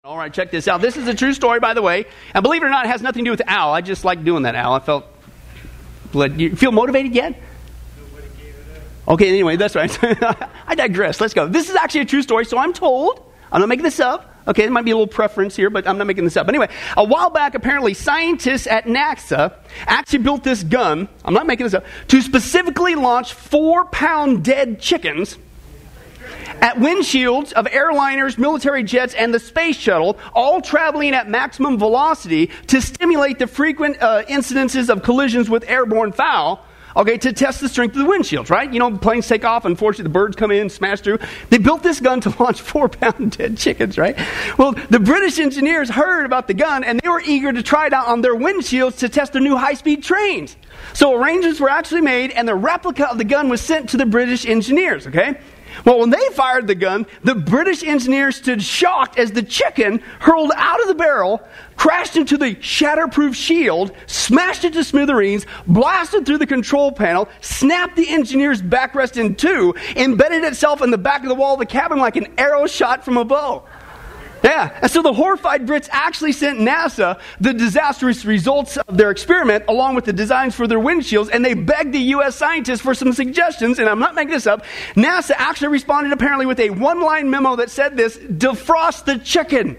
All right, check this out. This is a true story, by the way. And believe it or not, it has nothing to do with Al. I just like doing that, Al. You feel motivated yet? Nobody gave it up. Okay, anyway, that's right. I digress. Let's go. This is actually a true story, so I'm told. I'm not making this up. Okay, there might be a little preference here, but I'm not making this up. Anyway, a while back, apparently, scientists at NASA actually built this gun, I'm not making this up, to specifically launch 4-pound dead chickens at windshields of airliners, military jets, and the space shuttle, all traveling at maximum velocity to stimulate the frequent incidences of collisions with airborne fowl, okay, to test the strength of the windshields, right? You know, planes take off, unfortunately the birds come in, smash through. They built this gun to launch 4-pound dead chickens, right? Well, the British engineers heard about the gun, and they were eager to try it out on their windshields to test their new high-speed trains. So arrangements were actually made, and the replica of the gun was sent to the British engineers, okay? Well, when they fired the gun, the British engineers stood shocked as the chicken hurled out of the barrel, crashed into the shatterproof shield, smashed it to smithereens, blasted through the control panel, snapped the engineer's backrest in two, embedded itself in the back of the wall of the cabin like an arrow shot from a bow. Yeah, and so the horrified Brits actually sent NASA the disastrous results of their experiment along with the designs for their windshields, and they begged the U.S. scientists for some suggestions, and I'm not making this up. NASA actually responded apparently with a one-line memo that said this: defrost the chicken.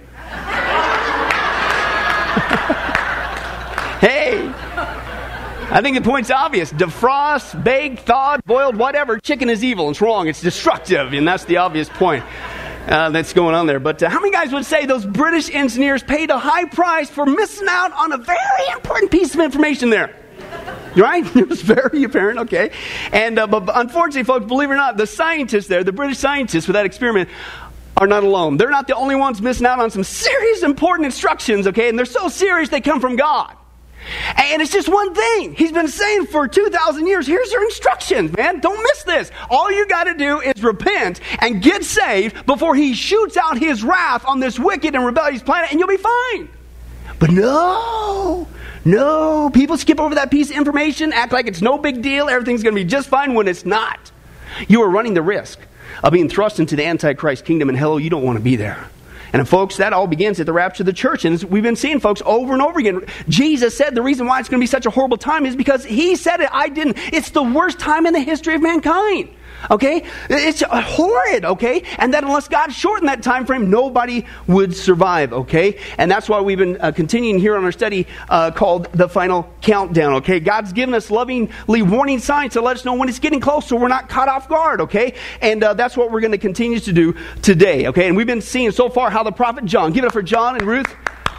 Hey, I think the point's obvious. Defrost, baked, thawed, boiled, whatever. Chicken is evil. It's wrong. It's destructive, and that's the obvious point. That's going on there. But how many guys would say those British engineers paid a high price for missing out on a very important piece of information there? Right? It was very apparent, okay? And but unfortunately, folks, believe it or not, the scientists there, the British scientists with that experiment, are not alone. They're not the only ones missing out on some serious important instructions, okay? And they're so serious they come from God. And it's just one thing. He's been saying for 2,000 years, here's your instructions, man. Don't miss this. All you got to do is repent and get saved before he shoots out his wrath on this wicked and rebellious planet, and you'll be fine. But no, people skip over that piece of information, act like it's no big deal, everything's going to be just fine when it's not. You are running the risk of being thrust into the Antichrist kingdom, and hello, you don't want to be there. And folks, that all begins at the rapture of the church. And we've been seeing, folks, over and over again. Jesus said the reason why it's going to be such a horrible time is because he said it. I didn't. It's the worst time in the history of mankind. Okay? It's horrid, okay? And that unless God shortened that time frame, nobody would survive, okay? And that's why we've been continuing here on our study called The Final Countdown, okay? God's given us lovingly warning signs to let us know when it's getting close so we're not caught off guard, okay? And that's what we're going to continue to do today, okay? And we've been seeing so far how the prophet John, give it up for John and Ruth.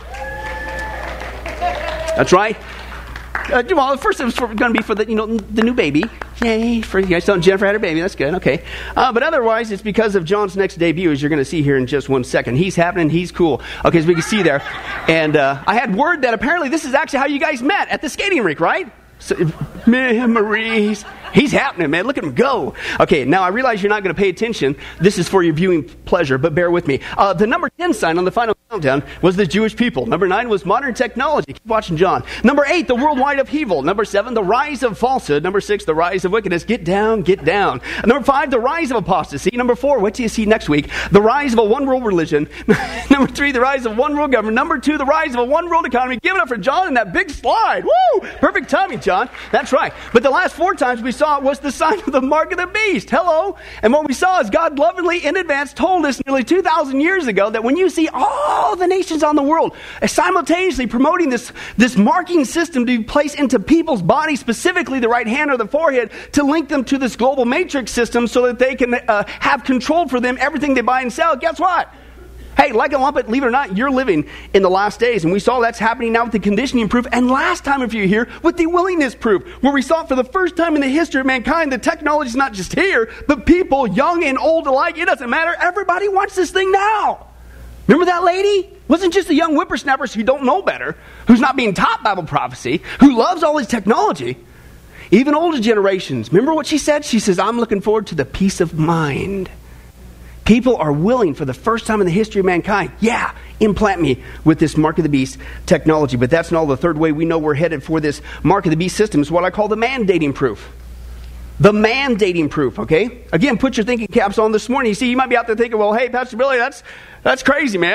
That's right. Well, first it was going to be for the new baby. Yay, for you guys. Jennifer had her baby. That's good. Okay. But otherwise, it's because of John's next debut, as you're going to see here in just 1 second. He's happening. He's cool. Okay, as we can see there. And I had word that apparently this is actually how you guys met at the skating rink, right? So, memories. He's happening, man. Look at him go. Okay, now I realize you're not going to pay attention. This is for your viewing pleasure, but bear with me. The number 10 sign on the final countdown was the Jewish people. Number 9 was modern technology. Keep watching John. Number 8, the worldwide upheaval. Number 7, the rise of falsehood. Number 6, the rise of wickedness. Get down, get down. Number 5, the rise of apostasy. Number 4, what do you see next week? The rise of a one-world religion. Number 3, the rise of one-world government. Number 2, the rise of a one-world economy. Give it up for John in that big slide. Woo! Perfect timing, John. That's right. But the last 4 times we saw it was the sign of the mark of the beast. Hello. And what we saw is God lovingly in advance told us nearly 2,000 years ago that when you see all the nations on the world simultaneously promoting this marking system to be placed into people's bodies, specifically the right hand or the forehead, to link them to this global matrix system so that they can have control for them everything they buy and sell, guess what? Hey, like a lumpet, believe it or not, you're living in the last days. And we saw that's happening now with the conditioning proof. And last time, if you're here, with the willingness proof, where we saw for the first time in the history of mankind, the technology is not just here, but people, young and old alike, it doesn't matter. Everybody wants this thing now. Remember that lady? Wasn't just the young whippersnappers who don't know better, who's not being taught Bible prophecy, who loves all this technology. Even older generations. Remember what she said? She says, I'm looking forward to the peace of mind. People are willing for the first time in the history of mankind, implant me with this Mark of the Beast technology. But that's not all. The third way we know we're headed for this Mark of the Beast system is what I call the mandating proof. The mandating proof, okay? Again, put your thinking caps on this morning. You see, you might be out there thinking, well, hey, Pastor Billy, that's crazy, man.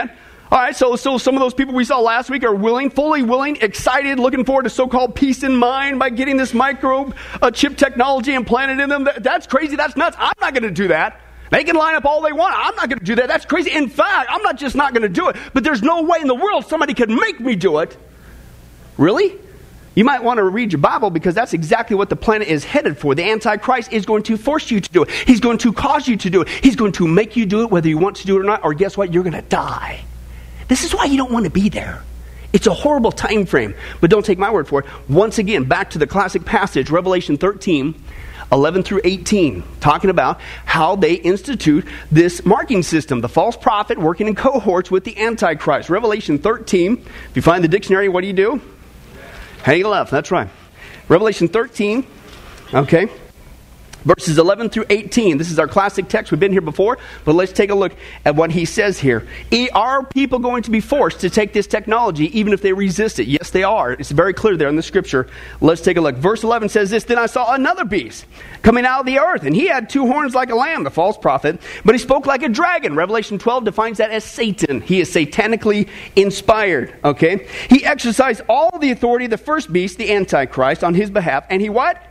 All right, so some of those people we saw last week are willing, fully willing, excited, looking forward to so-called peace in mind by getting this micro chip technology implanted in them. That's crazy. That's nuts. I'm not going to do that. They can line up all they want. I'm not going to do that. That's crazy. In fact, I'm not just not going to do it, but there's no way in the world somebody could make me do it. Really? You might want to read your Bible, because that's exactly what the planet is headed for. The Antichrist is going to force you to do it. He's going to cause you to do it. He's going to make you do it whether you want to do it or not, or guess what? You're going to die. This is why you don't want to be there. It's a horrible time frame, but don't take my word for it. Once again, back to the classic passage, Revelation 13, 11 through 18, talking about how they institute this marking system, the false prophet working in cohorts with the Antichrist. Revelation 13, if you find the dictionary, what do? Hang left, that's right. Revelation 13, okay. Verses 11 through 18. This is our classic text. We've been here before, but let's take a look at what he says here. Are people going to be forced to take this technology even if they resist it? Yes, they are. It's very clear there in the scripture. Let's take a look. Verse 11 says this, Then I saw another beast coming out of the earth, and he had 2 horns like a lamb, the false prophet, but he spoke like a dragon. Revelation 12 defines that as Satan. He is satanically inspired, okay? He exercised all the authority of the first beast, the Antichrist, on his behalf, and he what?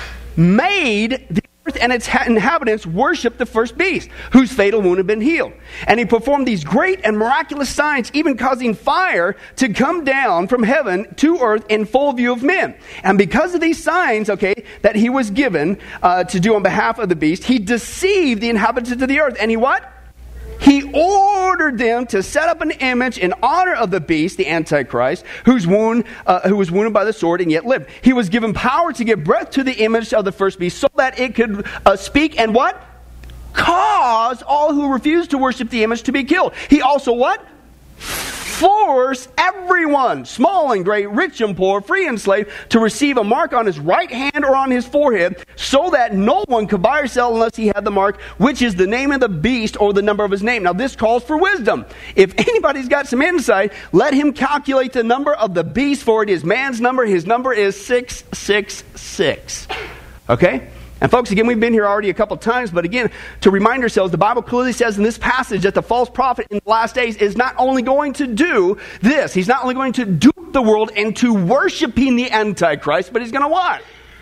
Made the earth and its inhabitants worship the first beast, whose fatal wound had been healed. And he performed these great and miraculous signs, even causing fire to come down from heaven to earth in full view of men. And because of these signs, okay, that he was given to do on behalf of the beast, he deceived the inhabitants of the earth. And he what? He ordered them to set up an image in honor of the beast, the Antichrist, who was wounded by the sword and yet lived. He was given power to give breath to the image of the first beast so that it could speak and what? Cause all who refuse to worship the image to be killed. He also what? Force everyone, small and great, rich and poor, free and slave, to receive a mark on his right hand or on his forehead, so that no one could buy or sell unless he had the mark, which is the name of the beast or the number of his name. Now this calls for wisdom. If anybody's got some insight, let him calculate the number of the beast, for it is man's number. His number is 666. Okay? And folks, again, we've been here already a couple times, but again, to remind ourselves, the Bible clearly says in this passage that the false prophet in the last days is not only going to do this, he's not only going to dupe the world into worshiping the Antichrist, but he's going to what?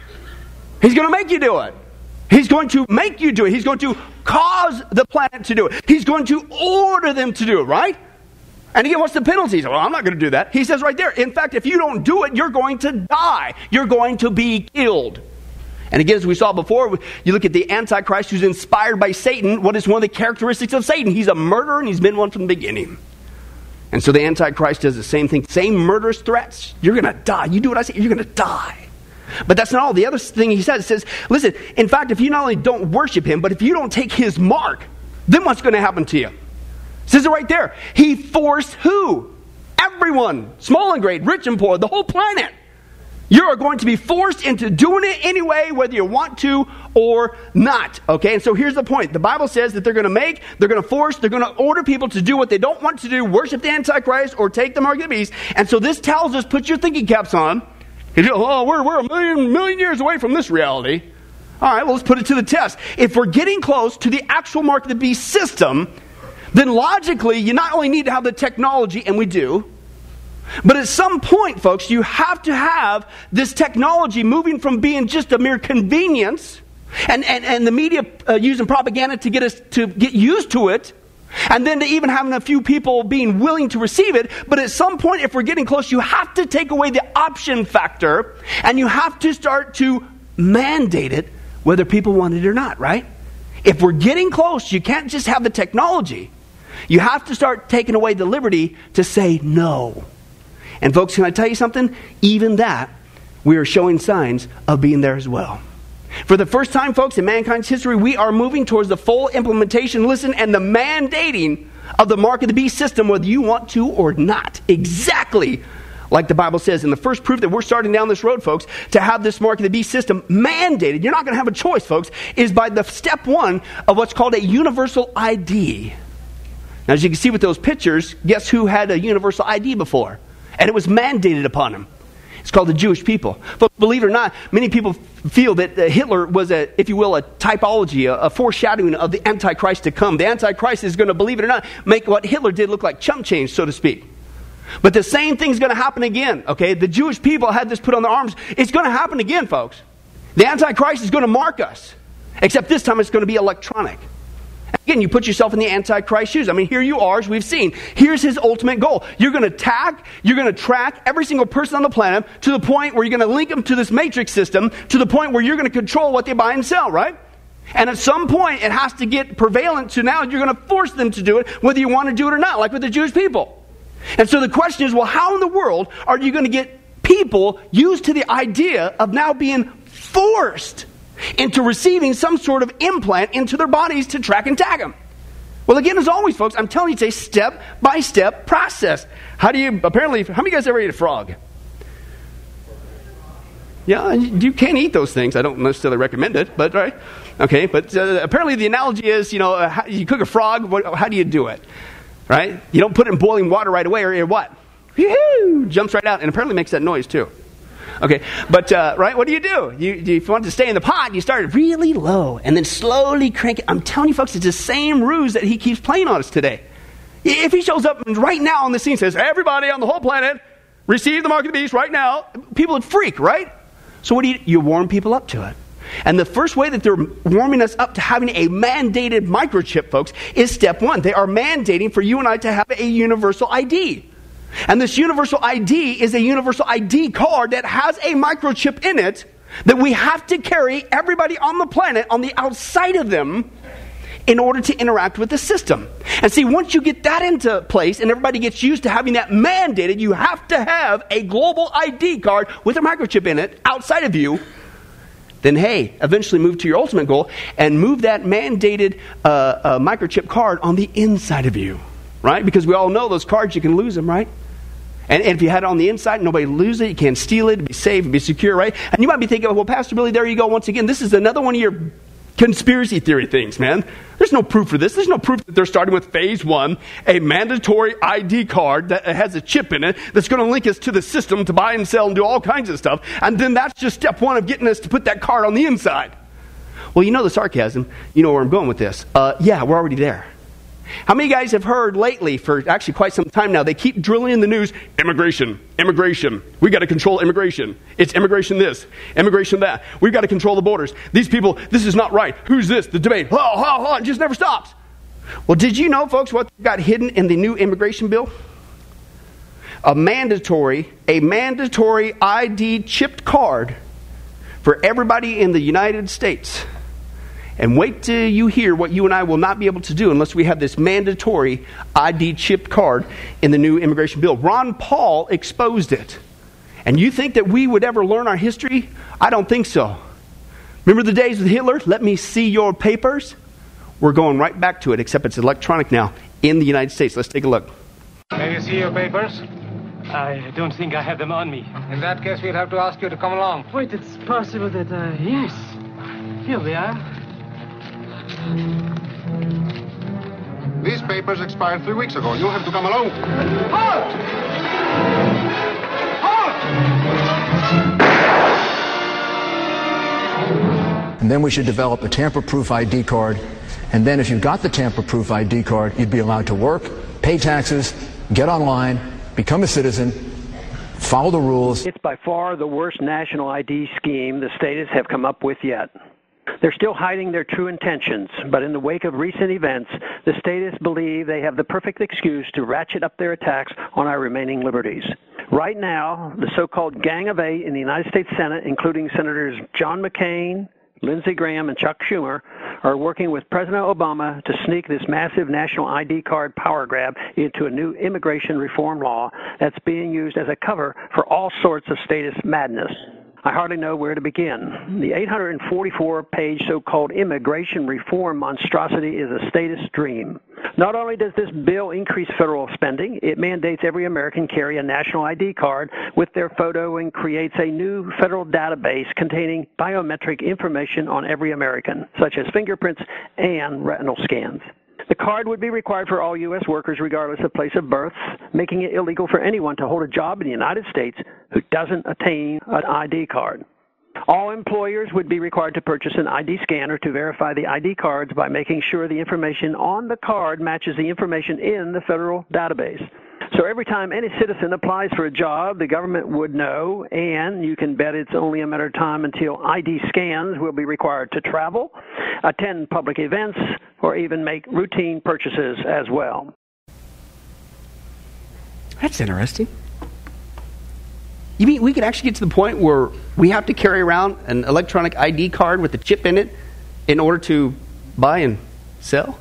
He's going to make you do it. He's going to make you do it. He's going to cause the planet to do it. He's going to order them to do it, right? And again, what's the penalty? Well, I'm not going to do that. He says right there, in fact, if you don't do it, you're going to die. You're going to be killed. And again, as we saw before, you look at the Antichrist who's inspired by Satan. What is one of the characteristics of Satan? He's a murderer, and he's been one from the beginning. And so the Antichrist does the same thing, same murderous threats. You're going to die. You do what I say, you're going to die. But that's not all. The other thing he says, listen, in fact, if you not only don't worship him, but if you don't take his mark, then what's going to happen to you? It says it right there. He forced who? Everyone, small and great, rich and poor, the whole planet. You are going to be forced into doing it anyway, whether you want to or not. Okay, and so here's the point. The Bible says that they're going to force, they're going to order people to do what they don't want to do, worship the Antichrist or take the mark of the beast. And so this tells us, put your thinking caps on. We're a million years away from this reality. All right, well, let's put it to the test. If we're getting close to the actual mark of the beast system, then logically, you not only need to have the technology, and we do, but at some point, folks, you have to have this technology moving from being just a mere convenience and the media using propaganda to get us to get used to it, and then to even having a few people being willing to receive it. But at some point, if we're getting close, you have to take away the option factor, and you have to start to mandate it, whether people want it or not, right? If we're getting close, you can't just have the technology. You have to start taking away the liberty to say no. And folks, can I tell you something? Even that, we are showing signs of being there as well. For the first time, folks, in mankind's history, we are moving towards the full implementation, listen, and the mandating of the mark of the beast system, whether you want to or not. Exactly like the Bible says. And the first proof that we're starting down this road, folks, to have this mark of the beast system mandated, you're not going to have a choice, folks, is by the step one of what's called a universal ID. Now, as you can see with those pictures, guess who had a universal ID before? And it was mandated upon him. It's called the Jewish people. But believe it or not, many people feel that Hitler was if you will, a typology, a foreshadowing of the Antichrist to come. The Antichrist is going to, believe it or not, make what Hitler did look like chump change, so to speak. But the same thing's going to happen again, okay? The Jewish people had this put on their arms. It's going to happen again, folks. The Antichrist is going to mark us, except this time it's going to be electronic. Again, you put yourself in the Antichrist shoes. I mean, here you are, as we've seen. Here's his ultimate goal. You're going to tag, you're going to track every single person on the planet to the point where you're going to link them to this matrix system, to the point where you're going to control what they buy and sell, right? And at some point, it has to get prevalent to now you're going to force them to do it, whether you want to do it or not, like with the Jewish people. And so the question is, well, how in the world are you going to get people used to the idea of now being forced into receiving some sort of implant into their bodies to track and tag them? Well, again, as always, folks, I'm telling you, it's a step-by-step process. How many of you guys ever ate a frog? Yeah, you can't eat those things. I don't necessarily recommend it, but right? Okay, but apparently the analogy is, you cook a frog, how do you do it? Right? You don't put it in boiling water right away, or what? Whee-hoo! Jumps right out, and apparently makes that noise too. Okay, but right, what do? If you want to stay in the pot, you start really low and then slowly crank it. I'm telling you, folks, it's the same ruse that he keeps playing on us today. If he shows up right now on the scene and says, everybody on the whole planet, receive the mark of the beast right now, people would freak, right? So what do? You warm people up to it. And the first way that they're warming us up to having a mandated microchip, folks, is step one. They are mandating for you and I to have a universal ID. And this universal ID is a universal ID card that has a microchip in it that we have to carry everybody on the planet on the outside of them in order to interact with the system. And see, once you get that into place and everybody gets used to having that mandated, you have to have a global ID card with a microchip in it outside of you. Then, hey, eventually move to your ultimate goal and move that mandated microchip card on the inside of you, right? Because we all know those cards, you can lose them, right? And if you had it on the inside, nobody lose it. You can't steal it. It'd be safe. It'd be secure, right? And you might be thinking, well, Pastor Billy, there you go. Once again, this is another one of your conspiracy theory things, man. There's no proof for this. There's no proof that they're starting with phase one, a mandatory ID card that has a chip in it that's going to link us to the system to buy and sell and do all kinds of stuff. And then that's just step one of getting us to put that card on the inside. Well, you know the sarcasm. You know where I'm going with this. Yeah, we're already there. How many guys have heard lately, for actually quite some time now, they keep drilling in the news, immigration. We got to control immigration. It's immigration this, immigration that. We've got to control the borders. These people, this is not right. Who's this? The debate. It just never stops. Well, did you know, folks, what got hidden in the new immigration bill? A mandatory ID chipped card for everybody in the United States. And wait till you hear what you and I will not be able to do unless we have this mandatory ID chip card in the new immigration bill. Ron Paul exposed it. And you think that we would ever learn our history? I don't think so. Remember the days with Hitler? Let me see your papers. We're going right back to it, except it's electronic now in the United States. Let's take a look. May you see your papers? I don't think I have them on me. In that case, we'll have to ask you to come along. Wait, it's possible that, yes. Here we are. These papers expired 3 weeks ago. You'll have to come along. Halt! Halt! And then we should develop a tamper-proof ID card. And then if you've got the tamper-proof ID card, you'd be allowed to work, pay taxes, get online, become a citizen, follow the rules. It's by far the worst national ID scheme the statists have come up with yet. They're still hiding their true intentions, but in the wake of recent events, the statists believe they have the perfect excuse to ratchet up their attacks on our remaining liberties. Right now, the so-called Gang of Eight in the United States Senate, including Senators John McCain, Lindsey Graham, and Chuck Schumer, are working with President Obama to sneak this massive national ID card power grab into a new immigration reform law that's being used as a cover for all sorts of statist madness. I hardly know where to begin. The 844-page so-called immigration reform monstrosity is a statist dream. Not only does this bill increase federal spending, it mandates every American carry a national ID card with their photo and creates a new federal database containing biometric information on every American, such as fingerprints and retinal scans. The card would be required for all U.S. workers regardless of place of birth, making it illegal for anyone to hold a job in the United States who doesn't attain an ID card. All employers would be required to purchase an ID scanner to verify the ID cards by making sure the information on the card matches the information in the federal database. So every time any citizen applies for a job, the government would know, and you can bet it's only a matter of time until ID scans will be required to travel, attend public events, or even make routine purchases as well. That's interesting. You mean we could actually get to the point where we have to carry around an electronic ID card with a chip in it in order to buy and sell?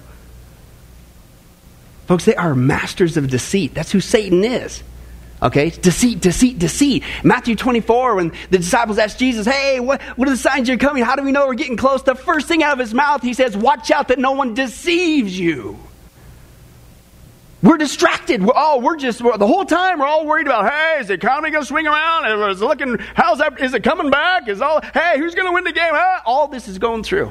Folks, they are masters of deceit. That's who Satan is. Okay? Deceit, deceit, deceit. Matthew 24, when the disciples asked Jesus, hey, what are the signs you're coming? How do we know we're getting close? The first thing out of his mouth, he says, watch out that no one deceives you. We're distracted. The whole time we're all worried about, hey, is the economy going to swing around? Is it coming back? Hey, who's going to win the game? All this is going through.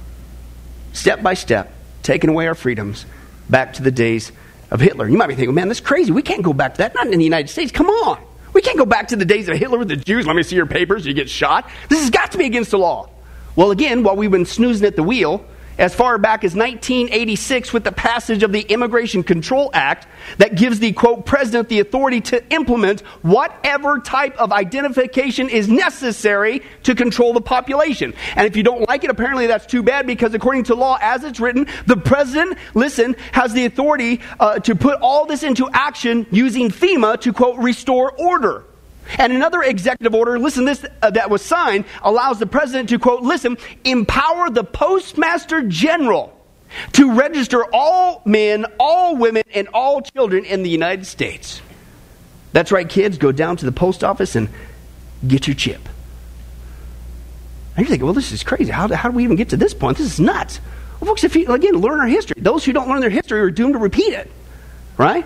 Step by step, taking away our freedoms back to the days of Hitler. You might be thinking, man, that's crazy. We can't go back to that. Not in the United States. Come on. We can't go back to the days of Hitler with the Jews. Let me see your papers. You get shot. This has got to be against the law. Well, again, while we've been snoozing at the wheel, as far back as 1986 with the passage of the Immigration Control Act that gives the, quote, president the authority to implement whatever type of identification is necessary to control the population. And if you don't like it, apparently that's too bad, because according to law as it's written, the president, has the authority to put all this into action using FEMA to, quote, restore order. And another executive order, that was signed, allows the president to, quote, empower the postmaster general to register all men, all women, and all children in the United States. That's right, kids, go down to the post office and get your chip. And you're thinking, well, this is crazy. How do we even get to this point? This is nuts. Well, folks, if you, again, learn our history. Those who don't learn their history are doomed to repeat it, right?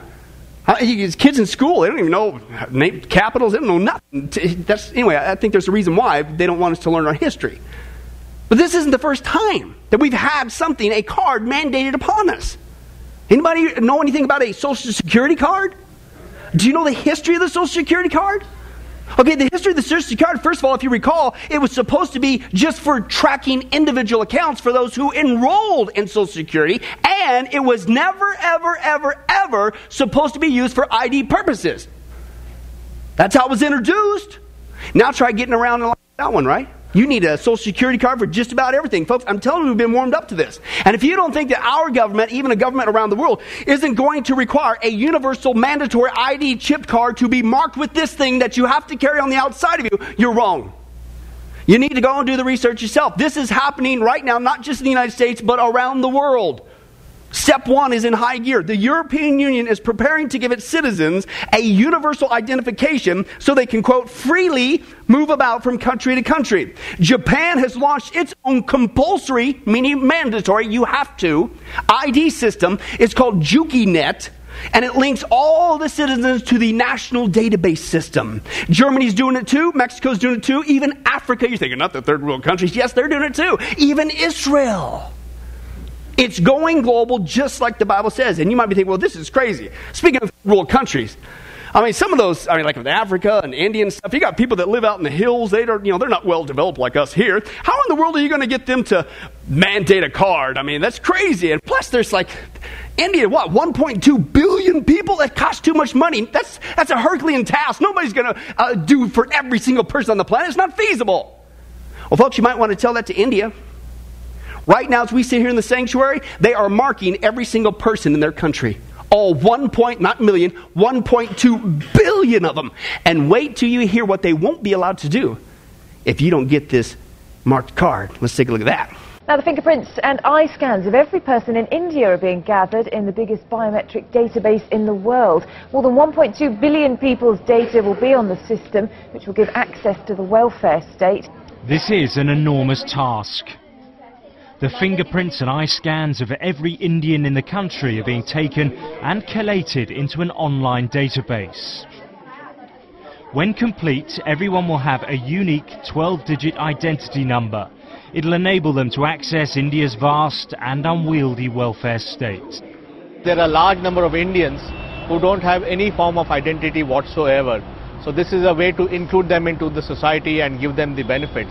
Kids in school, they don't even know capitals. They don't know nothing. Anyway, I think there's a reason why they don't want us to learn our history. But this isn't the first time that we've had a card mandated upon us. Anybody know anything about a Social Security card? Do you know the history of the Social Security card? Okay, the history of the Social Security card, first of all, if you recall, it was supposed to be just for tracking individual accounts for those who enrolled in Social Security, and it was never, ever, ever, ever supposed to be used for ID purposes. That's how it was introduced. Now try getting around that one, right? You need a Social Security card for just about everything. Folks, I'm telling you, we've been warmed up to this. And if you don't think that our government, even a government around the world, isn't going to require a universal mandatory ID chip card to be marked with this thing that you have to carry on the outside of you, you're wrong. You need to go and do the research yourself. This is happening right now, not just in the United States, but around the world. Step one is in high gear. The European Union is preparing to give its citizens a universal identification so they can, quote, freely move about from country to country. Japan has launched its own compulsory, meaning mandatory, you have to, ID system. It's called JukiNet. And it links all the citizens to the national database system. Germany's doing it too. Mexico's doing it too. Even Africa. You're thinking, not the third world countries. Yes, they're doing it too. Even Israel. It's going global just like the Bible says. And you might be thinking, well, this is crazy. Speaking of third world countries, some of those, like with Africa and India and stuff, you got people that live out in the hills. They're not well developed like us here. How in the world are you going to get them to mandate a card? That's crazy. And plus there's India, 1.2 billion people? That costs too much money. That's a Herculean task. Nobody's going to do for every single person on the planet. It's not feasible. Well, folks, you might want to tell that to India. Right now, as we sit here in the sanctuary, they are marking every single person in their country. All 1.2 billion of them. And wait till you hear what they won't be allowed to do if you don't get this marked card. Let's take a look at that. Now, the fingerprints and eye scans of every person in India are being gathered in the biggest biometric database in the world. More than 1.2 billion people's data will be on the system, which will give access to the welfare state. This is an enormous task. The fingerprints and eye scans of every Indian in the country are being taken and collated into an online database. When complete, everyone will have a unique 12-digit identity number. It'll enable them to access India's vast and unwieldy welfare state. There are a large number of Indians who don't have any form of identity whatsoever. So this is a way to include them into the society and give them the benefits.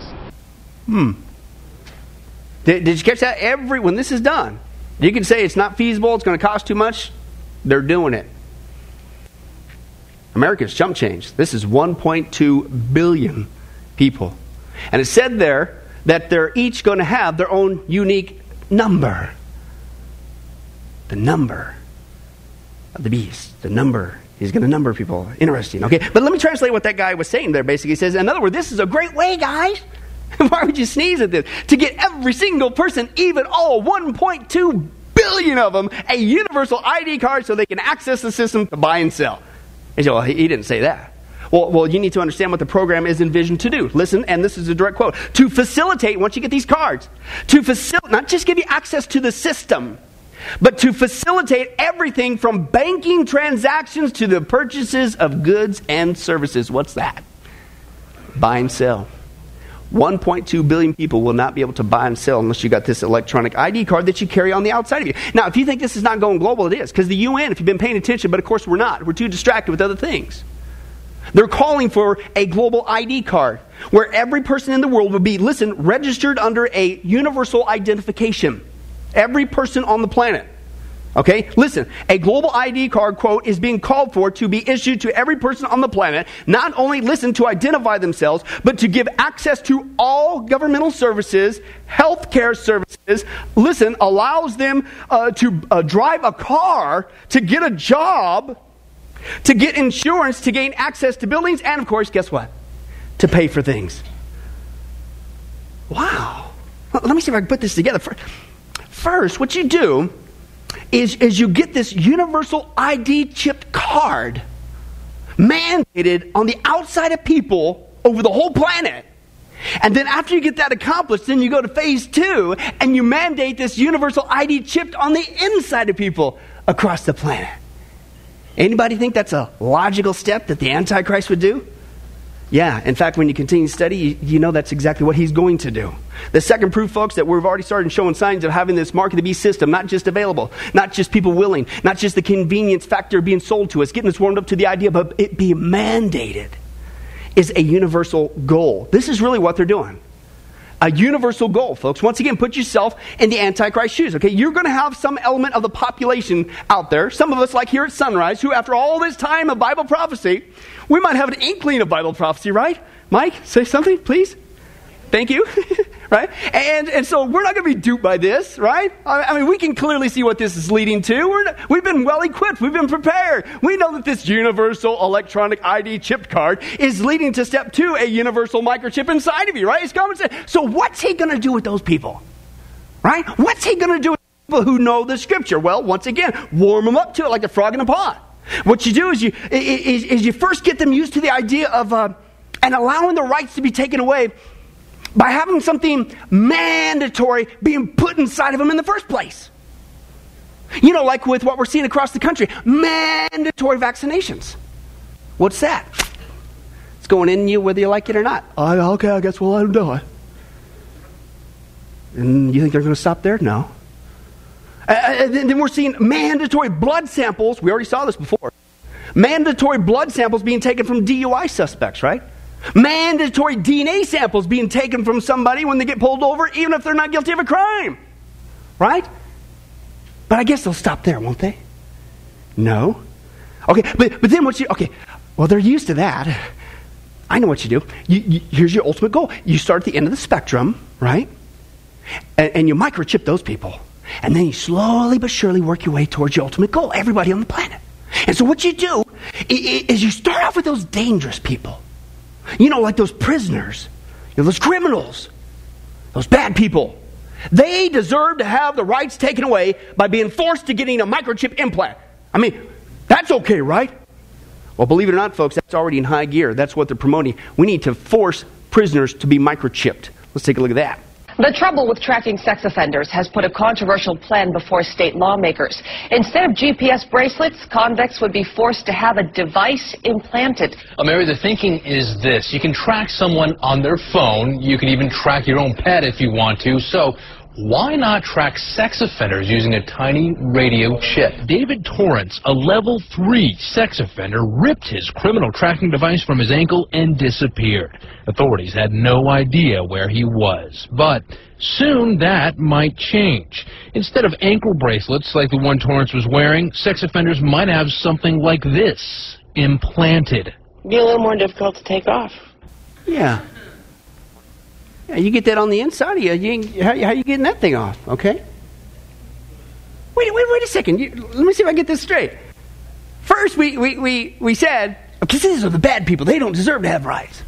Did you catch that? When this is done, you can say it's not feasible, it's going to cost too much. They're doing it. America's chump change. This is 1.2 billion people. And it said there that they're each going to have their own unique number. The number of the beast. The number. He's going to number people. Interesting. Okay, but let me translate what that guy was saying there. Basically, he says, in other words, this is a great way, guys. Why would you sneeze at this? To get every single person, even all 1.2 billion of them, a universal ID card so they can access the system to buy and sell. And you say, well, he didn't say that. Well, you need to understand what the program is envisioned to do. Listen, and this is a direct quote. To facilitate, once you get these cards, to facilitate, not just give you access to the system, but to facilitate everything from banking transactions to the purchases of goods and services. What's that? Buy and sell. 1.2 billion people will not be able to buy and sell unless you got this electronic ID card that you carry on the outside of you. Now, if you think this is not going global, it is. Because the UN, if you've been paying attention, but of course we're not. We're too distracted with other things. They're calling for a global ID card where every person in the world will be, listen, registered under a universal identification. Every person on the planet. Okay, listen, a global ID card, quote, is being called for to be issued to every person on the planet, not only, listen, to identify themselves, but to give access to all governmental services, healthcare services, listen, allows them to drive a car, to get a job, to get insurance, to gain access to buildings, and of course, guess what? To pay for things. Wow. Let me see if I can put this together. First, what you do is you get this universal ID chipped card mandated on the outside of people over the whole planet. And then after you get that accomplished, then you go to phase 2 and you mandate this universal ID chipped on the inside of people across the planet. Anybody think that's a logical step that the Antichrist would do? Yeah, in fact, when you continue to study, you know that's exactly what he's going to do. The second proof, folks, that we've already started showing signs of having this mark of the beast system, not just available, not just people willing, not just the convenience factor being sold to us, getting us warmed up to the idea of it being mandated, is a universal goal. This is really what they're doing. A universal goal, folks. Once again, put yourself in the Antichrist shoes, okay? You're going to have some element of the population out there, some of us like here at Sunrise, who after all this time of Bible prophecy, we might have an inkling of Bible prophecy, right? Mike, say something, please. Thank you. Right? And so we're not going to be duped by this, right? I mean, we can clearly see what this is leading to. We've been well equipped. We've been prepared. We know that this universal electronic ID chipped card is leading to step 2, a universal microchip inside of you, right? It's common sense. So what's he going to do with those people? Right? What's he going to do with people who know the scripture? Well, once again, warm them up to it like a frog in a pot. What you do is you first get them used to the idea of and allowing the rights to be taken away by having something mandatory being put inside of them in the first place. You know, like with what we're seeing across the country, mandatory vaccinations. What's that? It's going in you whether you like it or not. Okay, I guess we'll let them do it. And you think they're going to stop there? No. Then we're seeing mandatory blood samples. We already saw this before. Mandatory blood samples being taken from DUI suspects, right? Mandatory DNA samples being taken from somebody when they get pulled over, even if they're not guilty of a crime. Right? But I guess they'll stop there, won't they? No. Okay, but then what you... Okay, well, they're used to that. I know what you do. Here's your ultimate goal. You start at the end of the spectrum, right? And you microchip those people. And then you slowly but surely work your way towards your ultimate goal, everybody on the planet. And so what you do is you start off with those dangerous people. You know, like those prisoners, those criminals, those bad people. They deserve to have the rights taken away by being forced to getting a microchip implant. I mean, that's okay, right? Well, believe it or not, folks, that's already in high gear. That's what they're promoting. We need to force prisoners to be microchipped. Let's take a look at that. The trouble with tracking sex offenders has put a controversial plan before state lawmakers. Instead of GPS bracelets, convicts would be forced to have a device implanted. Mary, the thinking is this. You can track someone on their phone. You can even track your own pet if you want to. So why not track sex offenders using a tiny radio chip? David Torrance, a level 3 sex offender, ripped his criminal tracking device from his ankle and disappeared. Authorities had no idea where he was. But soon that might change. Instead of ankle bracelets like the one Torrance was wearing, sex offenders might have something like this implanted. Be a little more difficult to take off. Yeah. Yeah, you get that on the inside of you. How you getting that thing off, okay? Wait a second. Let me see if I get this straight. First, we said, because these are the bad people. They don't deserve to have rights.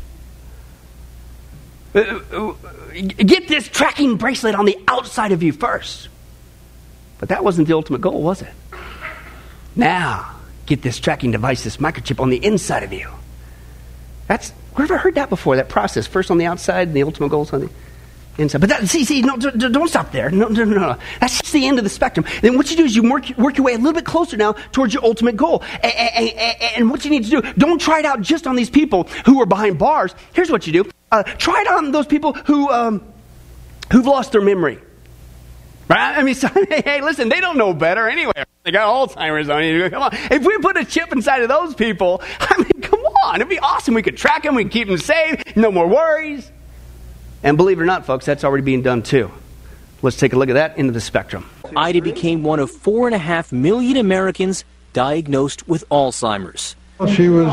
Get this tracking bracelet on the outside of you first. But that wasn't the ultimate goal, was it? Now, get this tracking device, this microchip on the inside of you. We've never heard that before, that process. First on the outside, and the ultimate goal is on the inside. But don't stop there. No. That's just the end of the spectrum. Then what you do is you work your way a little bit closer now towards your ultimate goal. And what you need to do, don't try it out just on these people who are behind bars. Here's what you do. Try it on those people who've lost their memory. Right? I mean, hey, listen, they don't know better anyway. They got Alzheimer's on you. Come on. If we put a chip inside of those people, I mean, come on. It'd be awesome. We could track them. We could keep them safe. No more worries. And believe it or not, folks, that's already being done too. Let's take a look at that end of the spectrum. Ida became one of 4.5 million Americans diagnosed with Alzheimer's. She was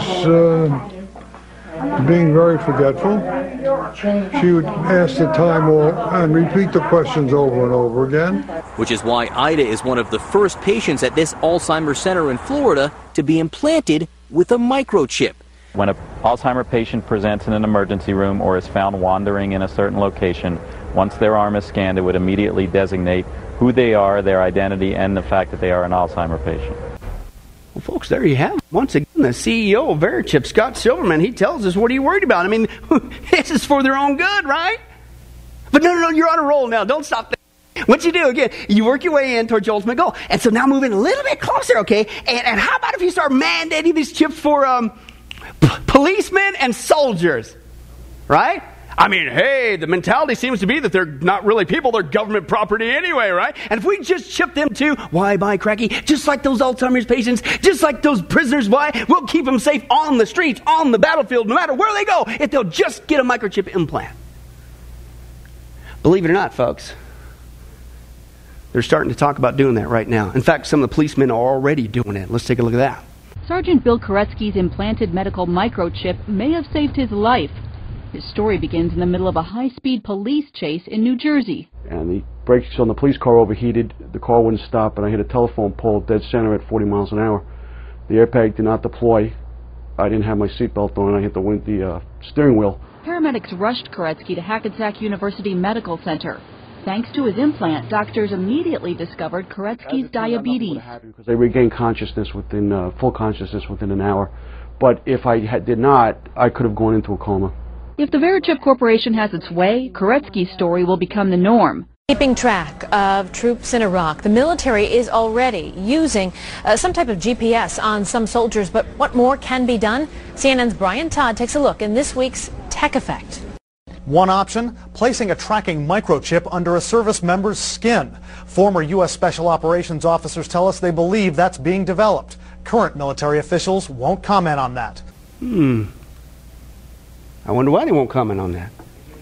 being very forgetful. She would ask the time and repeat the questions over and over again. Which is why Ida is one of the first patients at this Alzheimer's center in Florida to be implanted with a microchip. When an Alzheimer's patient presents in an emergency room or is found wandering in a certain location, once their arm is scanned, it would immediately designate who they are, their identity, and the fact that they are an Alzheimer's patient. Well, folks, there you have it. Once again, the CEO of Verichip, Scott Silverman, he tells us, what are you worried about? I mean, this is for their own good, right? But no, you're on a roll now. Don't stop there. What you do, again, you work your way in towards your ultimate goal. And so now moving a little bit closer, okay? And how about if you start mandating these chips for policemen and soldiers, right? I mean, hey, the mentality seems to be that they're not really people, they're government property anyway, right? And if we just chip them too, why buy cracky? Just like those Alzheimer's patients, just like those prisoners, why? We'll keep them safe on the streets, on the battlefield, no matter where they go, if they'll just get a microchip implant. Believe it or not, folks, they're starting to talk about doing that right now. In fact, some of the policemen are already doing it. Let's take a look at that. Sergeant Bill Koretsky's implanted medical microchip may have saved his life. His story begins in the middle of a high-speed police chase in New Jersey. And the brakes on the police car overheated, the car wouldn't stop, and I hit a telephone pole dead center at 40 miles an hour. The airbag did not deploy. I didn't have my seatbelt on, and I hit the steering wheel. Paramedics rushed Koretsky to Hackensack University Medical Center. Thanks to his implant, doctors immediately discovered Koretsky's diabetes. Because they regained consciousness full consciousness within an hour. But if I did not, I could have gone into a coma. If the Verichip Corporation has its way, Koretsky's story will become the norm. Keeping track of troops in Iraq, the military is already using some type of GPS on some soldiers, but what more can be done? CNN's Brian Todd takes a look in this week's Tech Effect. One option, placing a tracking microchip under a service member's skin. Former U.S. Special Operations officers tell us they believe that's being developed. Current military officials won't comment on that. I wonder why they won't comment on that.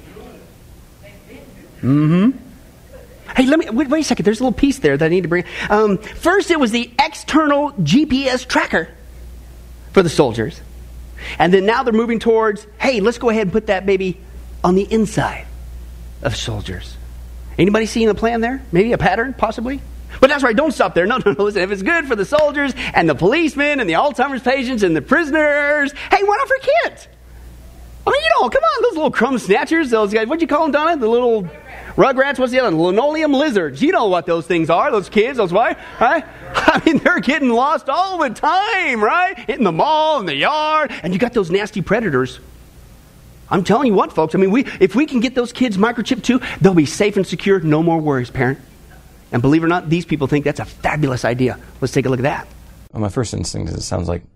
Hey, wait a second. There's a little piece there that I need to bring. First, it was the external GPS tracker for the soldiers. And then now they're moving towards, hey, let's go ahead and put that baby on the inside of soldiers. Anybody seeing a plan there? Maybe a pattern, possibly? But that's right, don't stop there. No, listen, if it's good for the soldiers and the policemen and the Alzheimer's patients and the prisoners, hey, why not for kids? I mean, come on, those little crumb snatchers, those guys, what'd you call them, Donna? The little rugrats, what's the other? Linoleum lizards. You know what those things are, those kids, those what? Right? I mean, they're getting lost all the time, right? In the mall, in the yard, and you got those nasty predators. I'm telling you what, folks, I mean, if we can get those kids microchipped too, they'll be safe and secure, no more worries, parent. And believe it or not, these people think that's a fabulous idea. Let's take a look at that. Well, my first instinct is it sounds like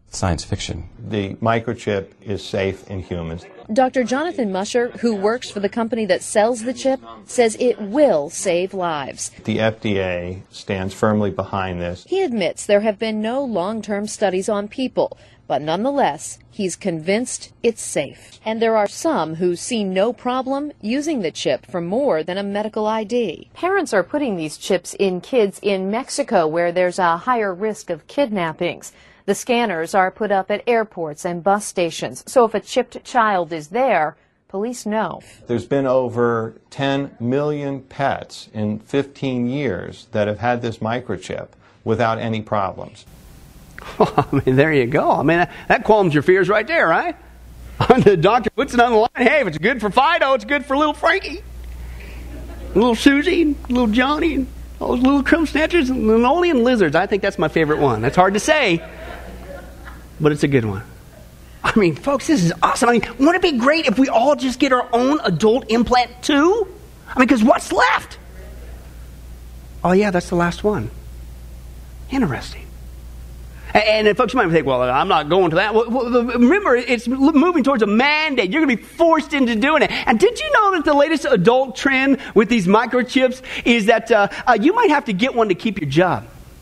science fiction. The microchip is safe in humans. Dr. Jonathan Musher, who works for the company that sells the chip, says it will save lives. The FDA stands firmly behind this. He admits there have been no long-term studies on people, but nonetheless, he's convinced it's safe. And there are some who see no problem using the chip for more than a medical ID. Parents are putting these chips in kids in Mexico, where there's a higher risk of kidnappings. The scanners are put up at airports and bus stations, so if a chipped child is there, police know. There's been over 10 million pets in 15 years that have had this microchip without any problems. I mean, there you go. I mean, that calms your fears right there, right? The doctor puts it on the line. Hey, if it's good for Fido, it's good for little Frankie, little Susie, little Johnny, and all those little crumb snatchers and linoleum lizards. I think that's my favorite one. That's hard to say, but it's a good one. I mean, folks, this is awesome. I mean, wouldn't it be great if we all just get our own adult implant too? I mean, because what's left? Oh, yeah, that's the last one. Interesting. And folks, you might think, well, I'm not going to that. Well, remember, it's moving towards a mandate. You're going to be forced into doing it. And did you know that the latest adult trend with these microchips is that you might have to get one to keep your job?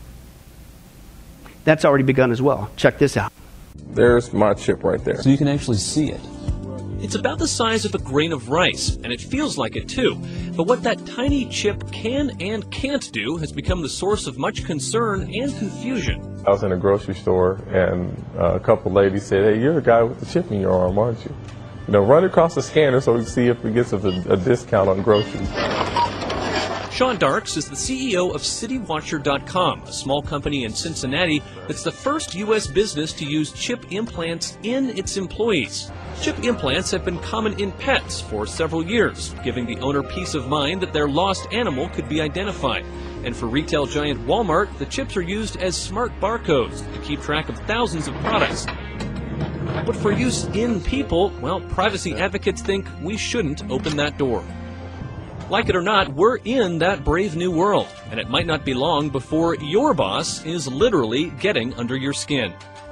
That's already begun as well. Check this out. There's my chip right there. So you can actually see it. It's about the size of a grain of rice, and it feels like it too. But what that tiny chip can and can't do has become the source of much concern and confusion. I was in a grocery store, and a couple ladies said, "Hey, you're the guy with the chip in your arm, aren't you? You know, run across the scanner so we can see if it gets us a discount on groceries." Sean Darks is the CEO of CityWatcher.com, a small company in Cincinnati that's the first U.S. business to use chip implants in its employees. Chip implants have been common in pets for several years, giving the owner peace of mind that their lost animal could be identified. And for retail giant Walmart, the chips are used as smart barcodes to keep track of thousands of products. But for use in people, well, privacy advocates think we shouldn't open that door. Like it or not, we're in that brave new world, and it might not be long before your boss is literally getting under your skin.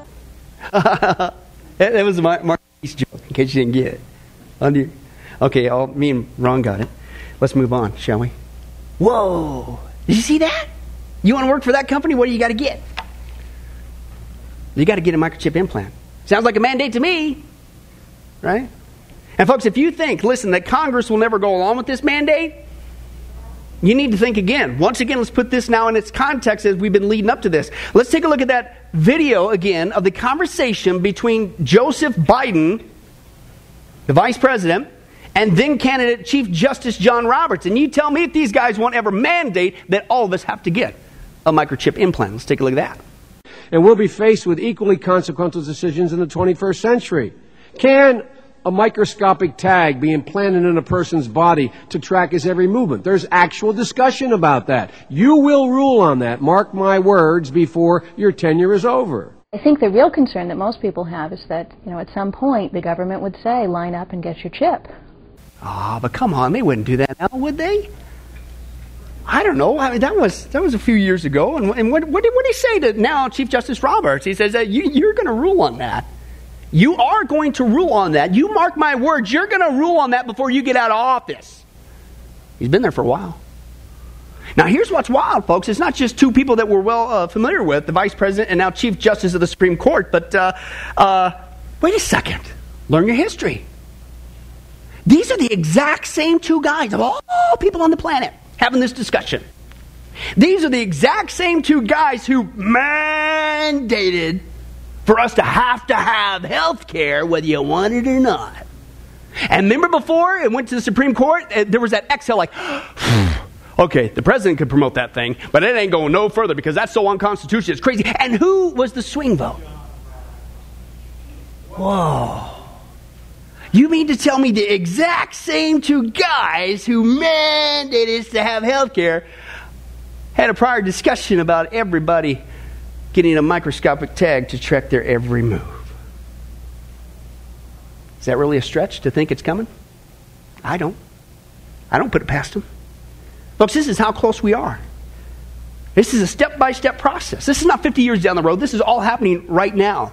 That was my Marquise joke, in case you didn't get it. Okay, me and Ron got it. Let's move on, shall we? Whoa! Did you see that? You want to work for that company? What do you got to get? You got to get a microchip implant. Sounds like a mandate to me, right? And folks, if you think, listen, that Congress will never go along with this mandate, you need to think again. Once again, let's put this now in its context as we've been leading up to this. Let's take a look at that video again of the conversation between Joseph Biden, the vice president, and then candidate Chief Justice John Roberts. And you tell me if these guys won't ever mandate that all of us have to get a microchip implant. Let's take a look at that. And we'll be faced with equally consequential decisions in the 21st century. Can a microscopic tag be implanted in a person's body to track his every movement? There's actual discussion about that. You will rule on that, mark my words, before your tenure is over. I think the real concern that most people have is that, at some point the government would say, line up and get your chip. But come on, they wouldn't do that now, would they? I don't know. I mean, that was a few years ago. And what did he say to now Chief Justice Roberts? He says that you're going to rule on that. You are going to rule on that. You mark my words, you're going to rule on that before you get out of office. He's been there for a while. Now, here's what's wild, folks. It's not just two people that we're well familiar with, the Vice President and now Chief Justice of the Supreme Court, but wait a second. Learn your history. These are the exact same two guys of all people on the planet having this discussion. These are the exact same two guys who mandated for us to have health care whether you want it or not. And remember before it went to the Supreme Court, there was that exhale like, okay, the president could promote that thing, but it ain't going no further because that's so unconstitutional. It's crazy. And who was the swing vote? Whoa. You mean to tell me the exact same two guys who mandated us to have health care had a prior discussion about everybody getting a microscopic tag to track their every move? Is that really a stretch to think it's coming? I don't put it past them. Folks, this is how close we are. This is a step-by-step process. This is not 50 years down the road. This is all happening right now.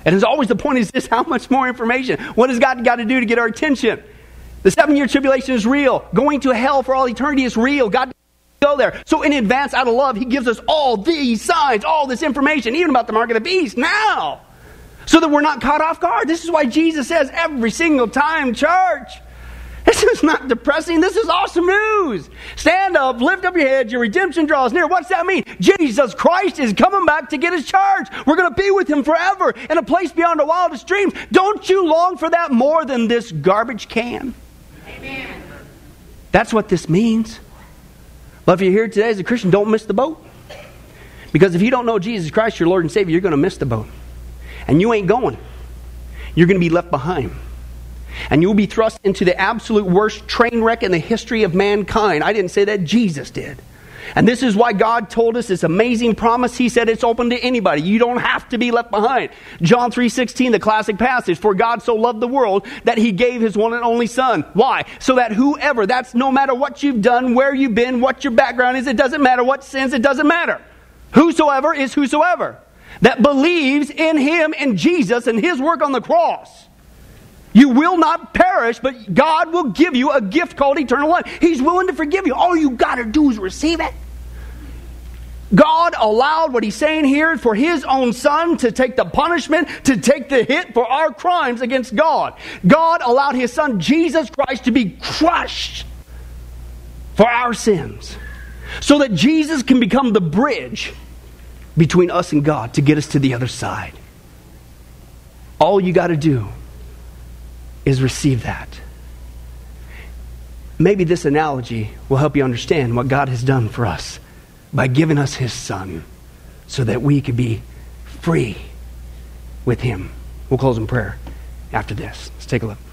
And as always, the point is this: how much more information? What has God got to do to get our attention? The 7-year tribulation is real. Going to hell for all eternity is real. God doesn't go there. So in advance, out of love, He gives us all these signs, all this information, even about the mark of the beast now, so that we're not caught off guard. This is why Jesus says every single time, church, this is not depressing. This is awesome news. Stand up, lift up your head. Your redemption draws near. What's that mean? Jesus Christ is coming back to get His church. We're going to be with Him forever in a place beyond the wildest dreams. Don't you long for that more than this garbage can? Amen. That's what this means. But if you're here today as a Christian, don't miss the boat. Because if you don't know Jesus Christ, your Lord and Savior, you're going to miss the boat. And you ain't going. You're going to be left behind. And you'll be thrust into the absolute worst train wreck in the history of mankind. I didn't say that, Jesus did. And this is why God told us this amazing promise. He said it's open to anybody. You don't have to be left behind. John 3:16, the classic passage. For God so loved the world that He gave His one and only Son. Why? So that whoever, that's no matter what you've done, where you've been, what your background is, it doesn't matter what sins, it doesn't matter. Whosoever is whosoever that believes in Him and Jesus and His work on the cross. You will not perish, but God will give you a gift called eternal life. He's willing to forgive you. All you got to do is receive it. God allowed what He's saying here for His own Son to take the punishment, to take the hit for our crimes against God. God allowed His Son, Jesus Christ, to be crushed for our sins, so that Jesus can become the bridge between us and God to get us to the other side. All you got to do is receive that. Maybe this analogy will help you understand what God has done for us by giving us His Son so that we could be free with Him. We'll close in prayer after this. Let's take a look.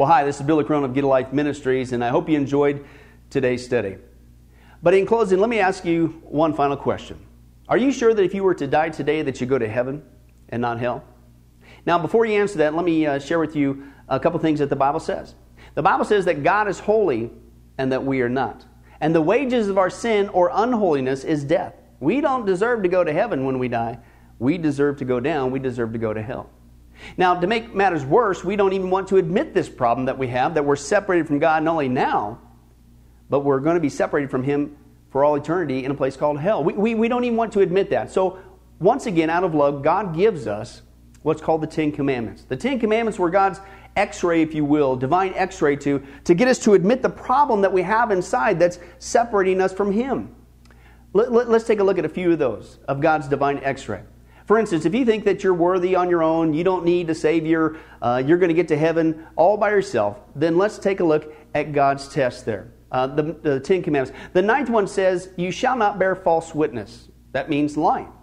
Well, hi, this is Billy Crone of Get a Life Ministries, and I hope you enjoyed today's study. But in closing, let me ask you one final question. Are you sure that if you were to die today that you go to heaven and not hell? Now, before you answer that, let me share with you a couple things that the Bible says. The Bible says that God is holy and that we are not. And the wages of our sin or unholiness is death. We don't deserve to go to heaven when we die. We deserve to go down. We deserve to go to hell. Now, to make matters worse, we don't even want to admit this problem that we have, that we're separated from God not only now, but we're going to be separated from Him for all eternity in a place called hell. We don't even want to admit that. So, once again, out of love, God gives us what's called the Ten Commandments. The Ten Commandments were God's x-ray, if you will, divine x-ray to get us to admit the problem that we have inside that's separating us from Him. Let's take a look at a few of those, of God's divine x-ray. For instance, if you think that you're worthy on your own, you don't need a Savior, you're going to get to heaven all by yourself, then let's take a look at God's test there. The Ten Commandments. The ninth one says, you shall not bear false witness. That means lying.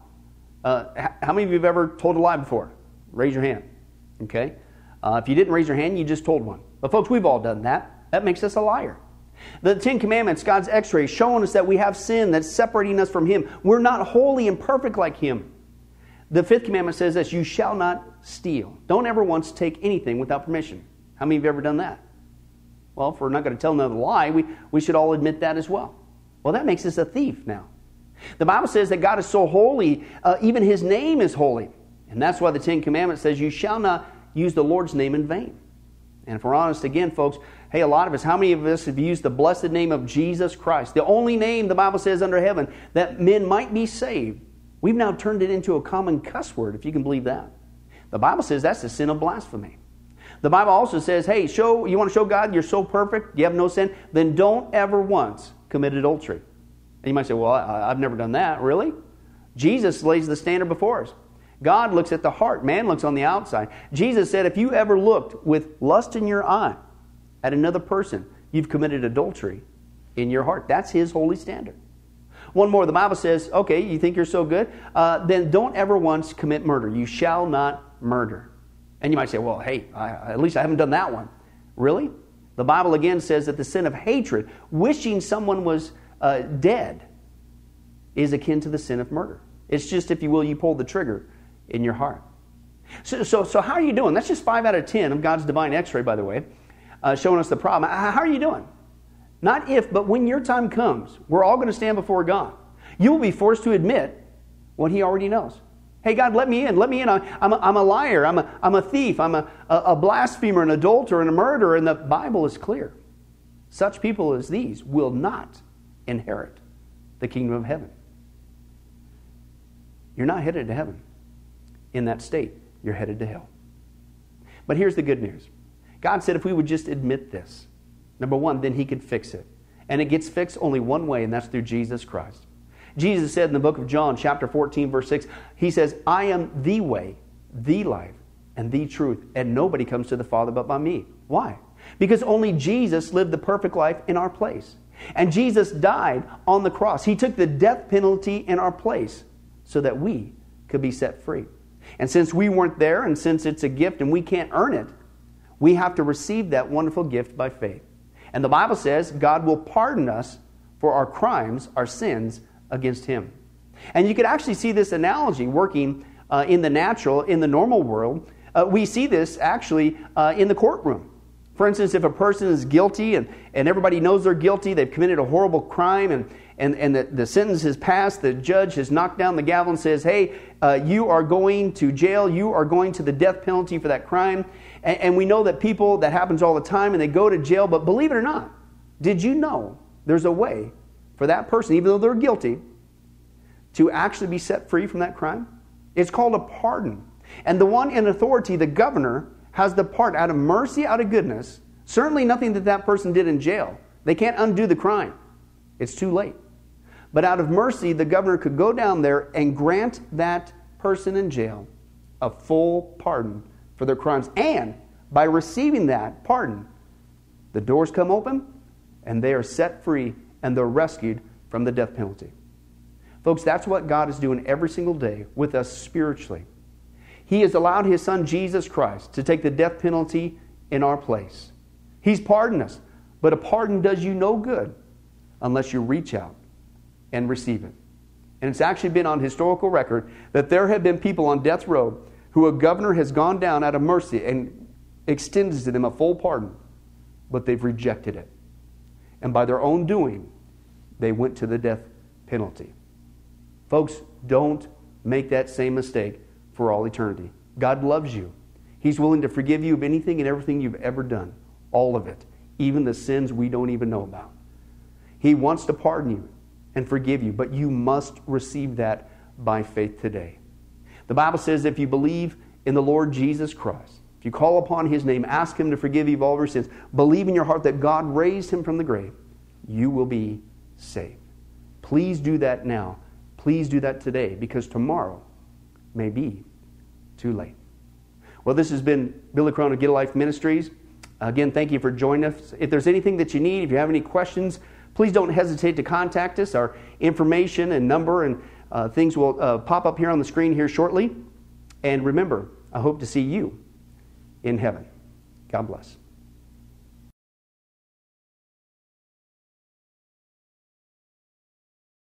How many of you have ever told a lie before? Raise your hand. Okay? If you didn't raise your hand, you just told one. But folks, we've all done that. That makes us a liar. The Ten Commandments, God's x-ray, showing us that we have sin that's separating us from Him. We're not holy and perfect like Him. The fifth commandment says this, you shall not steal. Don't ever once take anything without permission. How many of you have ever done that? Well, if we're not going to tell another lie, we should all admit that as well. Well, that makes us a thief now. The Bible says that God is so holy, even His name is holy. And that's why the Ten Commandments says you shall not use the Lord's name in vain. And if we're honest again, folks, hey, a lot of us, how many of us have used the blessed name of Jesus Christ, the only name the Bible says under heaven that men might be saved? We've now turned it into a common cuss word, if you can believe that. The Bible says that's the sin of blasphemy. The Bible also says, hey, you want to show God you're so perfect, you have no sin, then don't ever once commit adultery. And you might say, well, I've never done that. Really? Jesus lays the standard before us. God looks at the heart. Man looks on the outside. Jesus said, if you ever looked with lust in your eye at another person, you've committed adultery in your heart. That's His holy standard. One more, the Bible says, okay, you think you're so good? Then don't ever once commit murder. You shall not murder. And you might say, well, hey, at least I haven't done that one. Really? The Bible again says that the sin of hatred, wishing someone was dead, is akin to the sin of murder. It's just, if you will, you pull the trigger in your heart. So how are you doing? That's just 5 out of 10 of God's divine x-ray, by the way, showing us the problem. How are you doing? Not if, but when your time comes, we're all going to stand before God. You will be forced to admit what He already knows. Hey, God, let me in. Let me in. I'm a liar. I'm a thief. I'm a blasphemer, an adulterer, and a murderer. And the Bible is clear. Such people as these will not inherit the kingdom of heaven. You're not headed to heaven. In that state, you're headed to hell. But here's the good news. God said if we would just admit this, number one, then He could fix it. And it gets fixed only one way, and that's through Jesus Christ. Jesus said in the book of John, chapter 14, verse 6, He says, I am the way, the life, and the truth, and nobody comes to the Father but by me. Why? Because only Jesus lived the perfect life in our place. And Jesus died on the cross. He took the death penalty in our place so that we could be set free. And since we weren't there, and since it's a gift and we can't earn it, we have to receive that wonderful gift by faith. And the Bible says God will pardon us for our crimes, our sins against Him. And you could actually see this analogy working in the natural, in the normal world. We see this actually in the courtroom. For instance, if a person is guilty and everybody knows they're guilty, they've committed a horrible crime, and the sentence has passed, the judge has knocked down the gavel and says, hey, you are going to jail, you are going to the death penalty for that crime. And we know that people, that happens all the time, and they go to jail. But believe it or not, did you know there's a way for that person, even though they're guilty, to actually be set free from that crime? It's called a pardon. And the one in authority, the governor, has the part out of mercy, out of goodness. Certainly nothing that person did in jail. They can't undo the crime. It's too late. But out of mercy, the governor could go down there and grant that person in jail a full pardon for their crimes. And by receiving that pardon, the doors come open and they are set free and they're rescued from the death penalty. Folks, that's what God is doing every single day with us spiritually. He has allowed His Son, Jesus Christ, to take the death penalty in our place. He's pardoned us. But a pardon does you no good unless you reach out and receive it. And it's actually been on historical record that there have been people on death row who a governor has gone down out of mercy and extended to them a full pardon, but they've rejected it. And by their own doing, they went to the death penalty. Folks, don't make that same mistake for all eternity. God loves you. He's willing to forgive you of anything and everything you've ever done. All of it. Even the sins we don't even know about. He wants to pardon you and forgive you, but you must receive that by faith today. The Bible says if you believe in the Lord Jesus Christ, if you call upon His name, ask Him to forgive you of all your sins, believe in your heart that God raised Him from the grave, you will be saved. Please do that now. Please do that today, because tomorrow may be too late. Well, this has been Billy Crone of Get a Life Ministries. Again, thank you for joining us. If there's anything that you need, if you have any questions, please don't hesitate to contact us. Our information and number and things will pop up here on the screen here shortly. And remember, I hope to see you in heaven. God bless.